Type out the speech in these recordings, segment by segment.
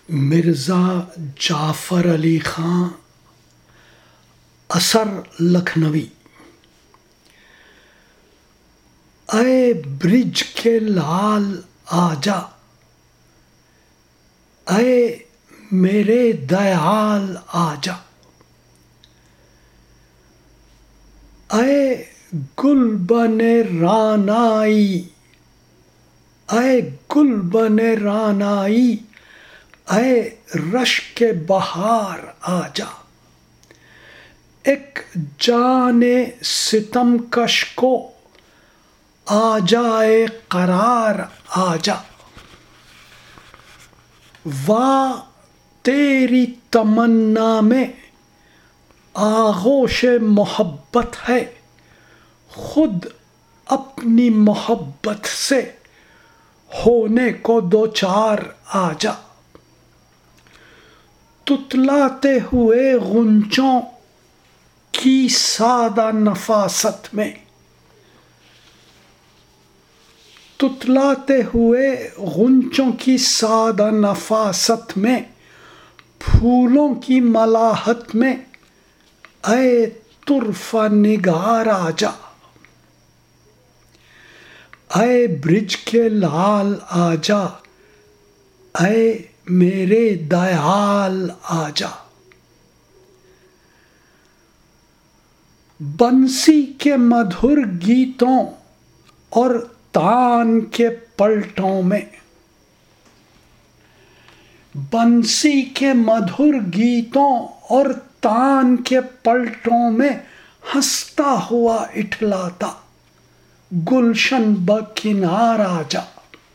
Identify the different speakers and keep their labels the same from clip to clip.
Speaker 1: मिर्ज़ा जाफ़र अली ख़ां असर लखनवी। ऐ ब्रिज के लाल आजा, ऐ मेरे दयाल आजा, ऐ गुलबने रानाई, ऐ गुलबने रानाई, ऐ रश्क बहार आजा। एक जाने सितमकश को आ जाए करार आजा। वाह तेरी तमन्ना में आगोश मोहब्बत है, खुद अपनी मोहब्बत से होने को दो चार आजा। तुतलाते हुए गुंचों की सादा नफासत में, तुतलाते हुए गुंचों की सादा नफासत में, फूलों की मलाहत में ऐ तुर्फा निगार आजा। ऐ ब्रिज के लाल आजा, ऐ मेरे दयाल आजा। बंसी के मधुर गीतों और तान के पलटों में, बंसी के मधुर गीतों और तान के पलटों में हंसता हुआ इठलाता गुलशन बकिनार आजा।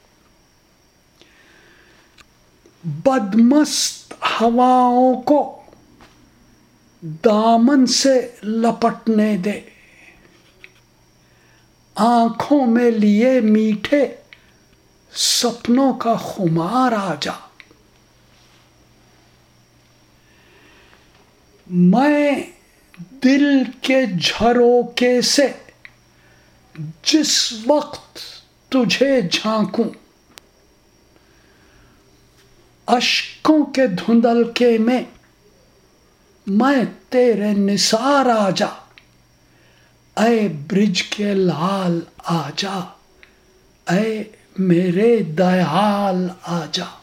Speaker 1: बदमस्त हवाओं को दामन से लपटने दे, आंखों में लिए मीठे सपनों का खुमार आजा। मैं दिल के झरोके से जिस वक्त तुझे झांकूं, अश्कों के धुंधलके में मैं तेरे निसार आजा। ऐ ब्रिज के लाल आजा, ऐ मेरे दयाल आजा।